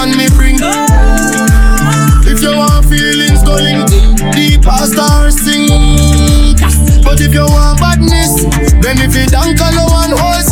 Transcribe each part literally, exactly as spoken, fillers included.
Session me bring. If you want feelings going deep, I start sing. But if you want badness, then if you don't call no one else.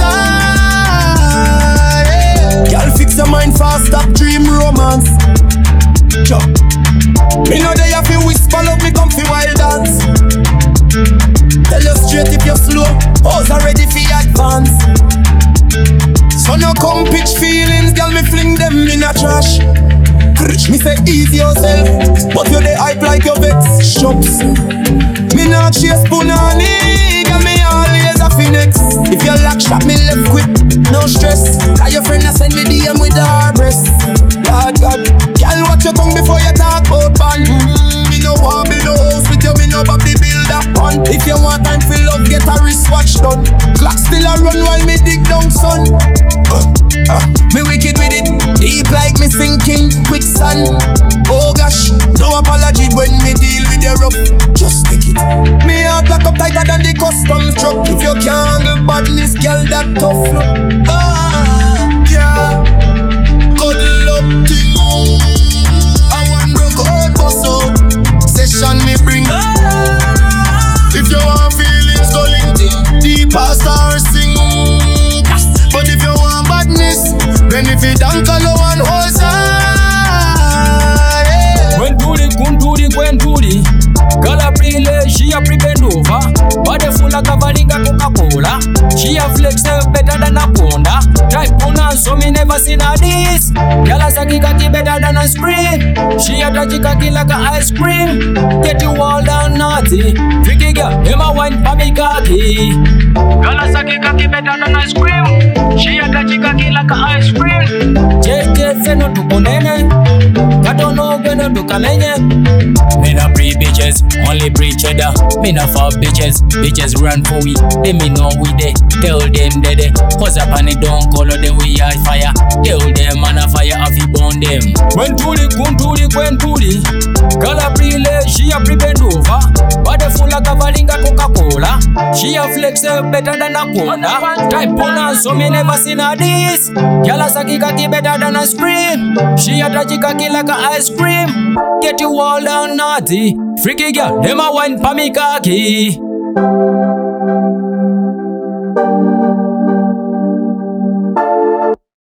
Girl, fix your mind fast, stop dream romance. Chop. Me know they have to whisper love, me come fi wild dance. Tell you straight if you're slow, hoes are ready for advance. So now come pitch feelings, girl, me fling them in a trash. Me say ease yourself, but you dey hype like your vex shops. Me not chase punani, girl, me always a phoenix. If you lock shot, me left quick, no stress. Cause your friend a send me D M with her breast. God, God, girl, watch your tongue before you talk about pan. Mm-hmm. Me no want build a house with you, me no Bobby build a pond. If you want time for love, get a wristwatch done. Clock still a run while me dig down sun. Uh, uh, me wicked with it, deep like me sinking quicksand. Oh gosh, no apology when me deal with the rough. Just take it. Me heart lock up tighter than the custom truck. If you can't handle badness, girl, that tough look. Ah, yeah. Cuddle up thing. I want broke out bust out. Session me bring. If you want feelings going deep, deep I start sing. But if you want badness, then if you don't call no one else. When to the, kun to the, when to the. Girl a pre-lay, she a pre-bend over. Body full of Cavaliga Coca-Cola. She a flex better than a Honda. Drive Puna, so me never seen her this. Girl a saki kaki better than a screen. She a touchy kaki like a ice cream. Get you all down naughty. Freaky girl, him a wine pa me kaki. Girl a saki kaki better than ice cream. She a touchy kaki like a ice cream. J J feno tu konene. Kato no geno tu kamenye. Me na pre bitches, only pre cheddar. Me na for bitches, bitches run for we. They me know we dey, tell them they dey. Cause up and it don't color the we are fire. Tell them man a fire if you burn them. When to the, kun to the, when to the. Girl a pre-lay, she a pre-bend over. Body full of Cavaliga Coca-Cola. She a flex better than a Honda. Type on her, so me never seen her this. Girl a saki kaki better than a screen. She a touchy kaki like a ice cream. Get you all down naughty. Freaky girl, them a wine pa me kaki.